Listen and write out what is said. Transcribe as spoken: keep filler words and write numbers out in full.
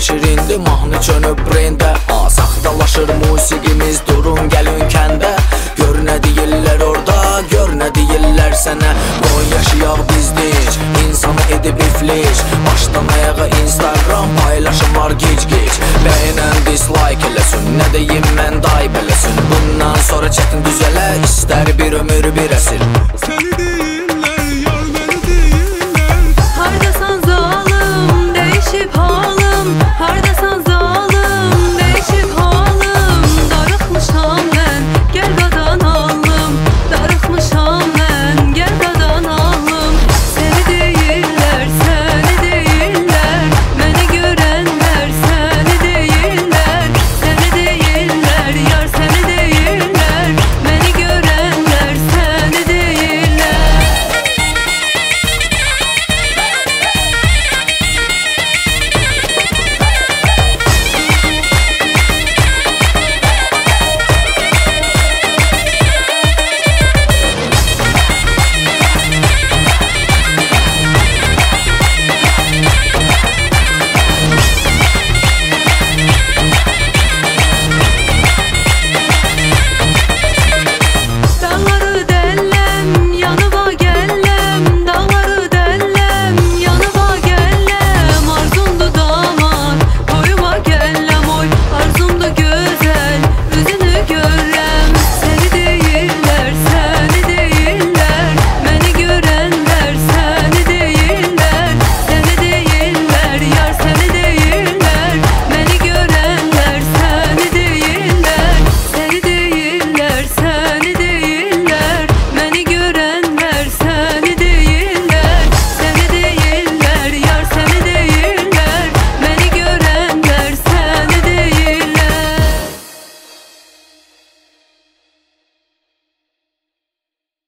yerləşir indi mahnı çönüb brendə. Saxtalaşır musiqimiz, durun gəlin kəndə. Gör nə deyirlər orada, gör nə deyirlər sənə. Qoy yaşayaq bizdik, insanı edib iflic. Başdan ayağa Instagram paylaşım var gic-gic. Bəyənən dislike eləsin, nə deyim mən day beləsin. Bundan sonra çətin düzələ, istər bir ömür bir əsir.